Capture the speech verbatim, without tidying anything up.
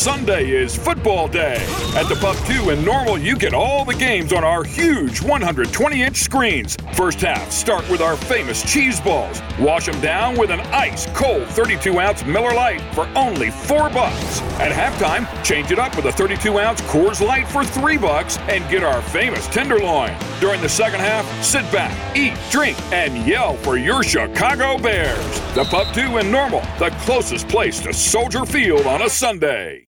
Sunday is football day. At the Pub two in Normal, you get all the games on our huge one hundred twenty inch screens. First half, start with our famous cheese balls. Wash them down with an ice-cold thirty-two ounce Miller Lite for only four bucks. At halftime, change it up with a thirty-two ounce Coors Light for three bucks and get our famous Tenderloin. During the second half, sit back, eat, drink, and yell for your Chicago Bears. The Pub two in Normal, the closest place to Soldier Field on a Sunday.